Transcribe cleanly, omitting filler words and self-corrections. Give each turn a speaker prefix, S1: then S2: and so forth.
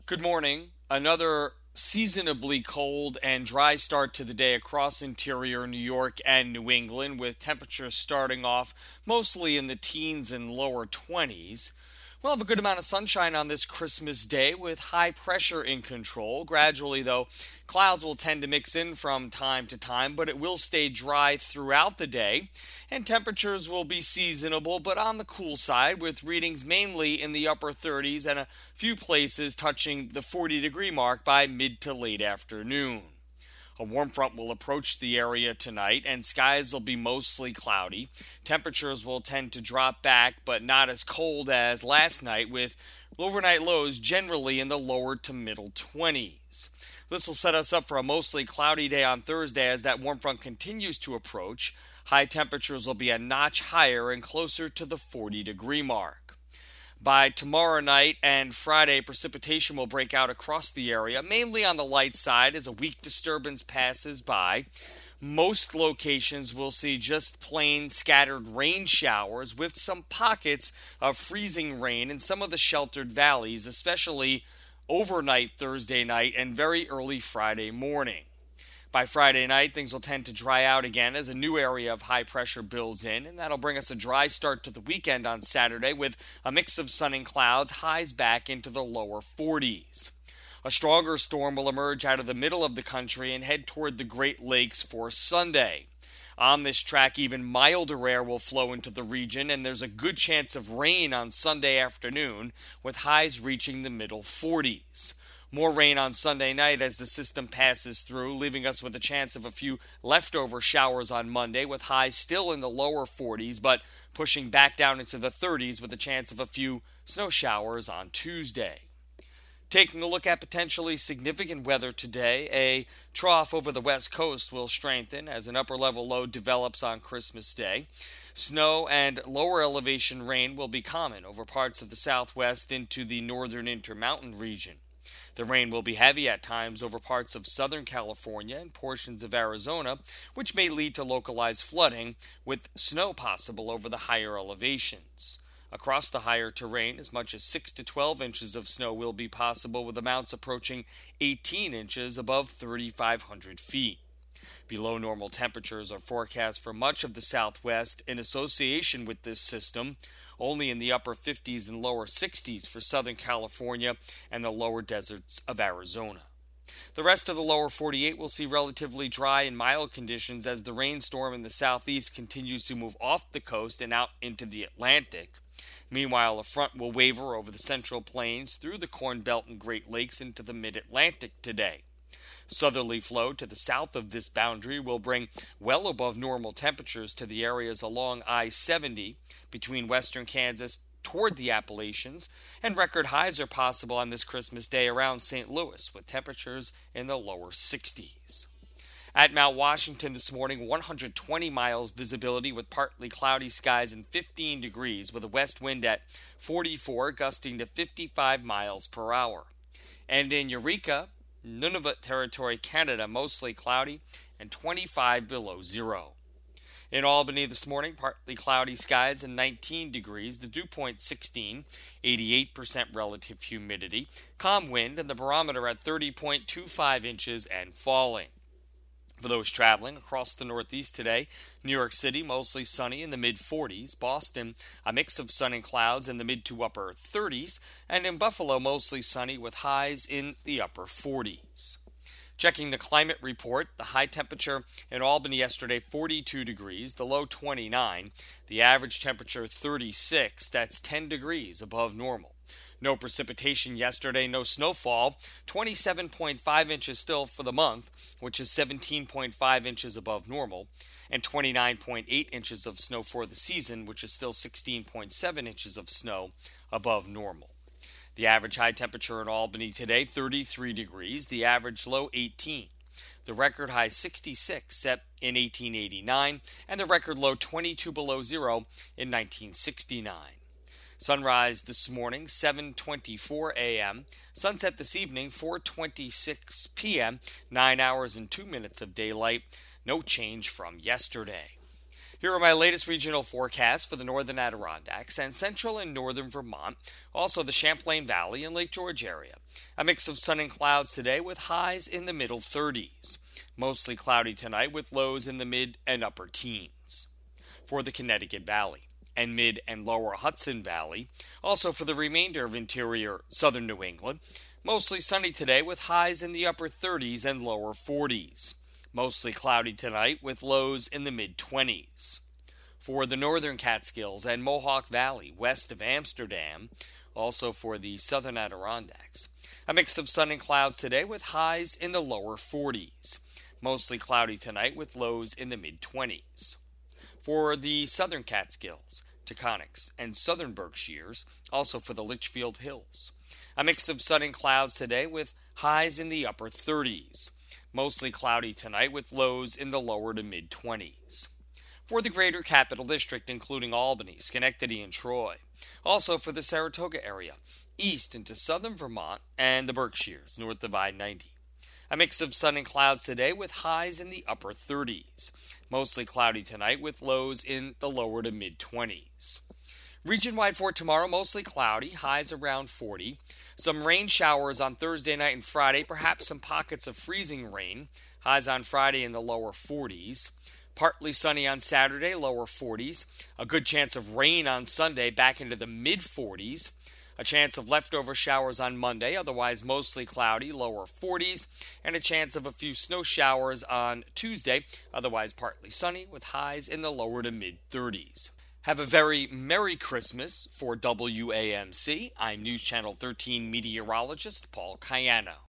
S1: Good morning. Another seasonably cold and dry start to the day across interior New York and New England, with temperatures starting off mostly in the teens and lower 20s. We'll have a good amount of sunshine on this Christmas day with high pressure in control. Gradually, though, clouds will tend to mix in from time to time, but it will stay dry throughout the day. And temperatures will be seasonable, but on the cool side, with readings mainly in the upper 30s and a few places touching the 40-degree mark by mid to late afternoon. A warm front will approach the area tonight, and skies will be mostly cloudy. Temperatures will tend to drop back, but not as cold as last night, with overnight lows generally in the lower to middle 20s. This will set us up for a mostly cloudy day on Thursday as that warm front continues to approach. High temperatures will be a notch higher and closer to the 40-degree mark. By tomorrow night and Friday, precipitation will break out across the area, mainly on the light side as a weak disturbance passes by. Most locations will see just plain scattered rain showers with some pockets of freezing rain in some of the sheltered valleys, especially overnight Thursday night and very early Friday morning. By Friday night, things will tend to dry out again as a new area of high pressure builds in, and that'll bring us a dry start to the weekend on Saturday with a mix of sun and clouds, highs back into the lower 40s. A stronger storm will emerge out of the middle of the country and head toward the Great Lakes for Sunday. On this track, even milder air will flow into the region, and there's a good chance of rain on Sunday afternoon, with highs reaching the middle 40s. More rain on Sunday night as the system passes through, leaving us with a chance of a few leftover showers on Monday, with highs still in the lower 40s, but pushing back down into the 30s with a chance of a few snow showers on Tuesday. Taking a look at potentially significant weather today, a trough over the west coast will strengthen as an upper level low develops on Christmas Day. Snow and lower elevation rain will be common over parts of the southwest into the northern intermountain region. The rain will be heavy at times over parts of Southern California and portions of Arizona, which may lead to localized flooding, with snow possible over the higher elevations. Across the higher terrain, as much as 6 to 12 inches of snow will be possible, with amounts approaching 18 inches above 3,500 feet. Below normal temperatures are forecast for much of the southwest in association with this system, only in the upper 50s and lower 60s for Southern California and the lower deserts of Arizona. The rest of the lower 48 will see relatively dry and mild conditions as the rainstorm in the southeast continues to move off the coast and out into the Atlantic. Meanwhile, a front will waver over the central plains through the Corn Belt and Great Lakes into the mid-Atlantic today. Southerly flow to the south of this boundary will bring well above normal temperatures to the areas along I-70 between western Kansas toward the Appalachians, and record highs are possible on this Christmas Day around St. Louis with temperatures in the lower 60s. At Mount Washington this morning, 120 miles visibility with partly cloudy skies and 15 degrees with a west wind at 44, gusting to 55 miles per hour. And in Eureka, Nunavut Territory, Canada, mostly cloudy and 25 below zero. In Albany this morning, partly cloudy skies and 19 degrees, the dew point 16, 88% relative humidity, calm wind, and the barometer at 30.25 inches and falling. For those traveling across the Northeast today, New York City mostly sunny in the mid-40s, Boston a mix of sun and clouds in the mid to upper 30s, and in Buffalo mostly sunny with highs in the upper 40s. Checking the climate report, the high temperature in Albany yesterday 42 degrees, the low 29, the average temperature 36, that's 10 degrees above normal. No precipitation yesterday, no snowfall, 27.5 inches still for the month, which is 17.5 inches above normal, and 29.8 inches of snow for the season, which is still 16.7 inches of snow above normal. The average high temperature in Albany today, 33 degrees, the average low 18. The record high 66 set in 1889, and the record low 22 below zero in 1969. Sunrise this morning, 7:24 a.m. Sunset this evening, 4:26 p.m. 9 hours and 2 minutes of daylight. No change from yesterday. Here are my latest regional forecasts for the northern Adirondacks and central and northern Vermont, also the Champlain Valley and Lake George area. A mix of sun and clouds today with highs in the middle 30s. Mostly cloudy tonight with lows in the mid and upper teens. For the Connecticut Valley and mid and lower Hudson Valley, also for the remainder of interior southern New England, mostly sunny today with highs in the upper 30s and lower 40s. Mostly cloudy tonight with lows in the mid-20s. For the northern Catskills and Mohawk Valley west of Amsterdam, also for the southern Adirondacks, a mix of sun and clouds today with highs in the lower 40s. Mostly cloudy tonight with lows in the mid-20s. For the southern Catskills, Taconics, and southern Berkshires, also for the Litchfield Hills, a mix of sun and clouds today with highs in the upper 30s. Mostly cloudy tonight with lows in the lower to mid-20s. For the greater capital district, including Albany, Schenectady, and Troy. Also for the Saratoga area, east into southern Vermont and the Berkshires, north of I-90. A mix of sun and clouds today with highs in the upper 30s. Mostly cloudy tonight with lows in the lower to mid-20s. Region-wide for tomorrow, mostly cloudy, highs around 40. Some rain showers on Thursday night and Friday, perhaps some pockets of freezing rain. Highs on Friday in the lower 40s. Partly sunny on Saturday, lower 40s. A good chance of rain on Sunday, back into the mid-40s. A chance of leftover showers on Monday, otherwise mostly cloudy, lower 40s. And a chance of a few snow showers on Tuesday, otherwise partly sunny, with highs in the lower to mid-30s. Have a very Merry Christmas for WAMC. I'm News Channel 13 meteorologist Paul Cayano.